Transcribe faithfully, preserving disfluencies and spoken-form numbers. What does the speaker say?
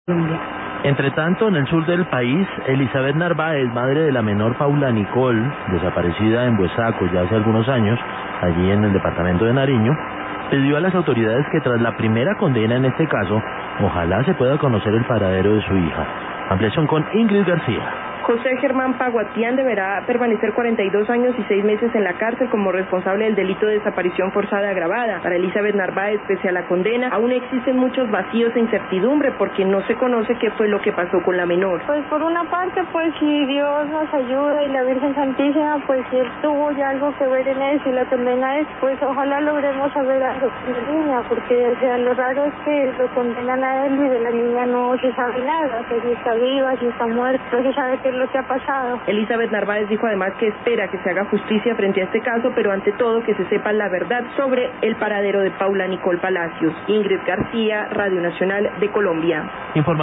Entre tanto, en el sur del país, Elizabeth Narváez, madre de la menor Paula Nicole, desaparecida en Buesaco ya hace algunos años, allí en el departamento de Nariño, pidió a las autoridades que tras la primera condena en este caso, ojalá se pueda conocer el paradero de su hija. Ampliación con Ingrid García. José Germán Paguatián deberá permanecer cuarenta y dos años y seis meses en la cárcel como responsable del delito de desaparición forzada agravada. Para Elizabeth Narváez, pese a la condena, aún existen muchos vacíos e incertidumbre porque no se conoce qué fue lo que pasó con la menor. Pues por una parte, pues si Dios nos ayuda y la Virgen Santísima, pues si él tuvo ya algo que ver en eso y la condena es, pues ojalá logremos saber algo de la niña, porque o sea, lo raro es que lo condenan a él y de la niña no se sabe nada, que si está viva, si está muerta, no se sabe qué lo que ha pasado. Elizabeth Narváez dijo además que espera que se haga justicia frente a este caso, pero ante todo que se sepa la verdad sobre el paradero de Paula Nicole Palacios. Ingrid García, Radio Nacional de Colombia. Informa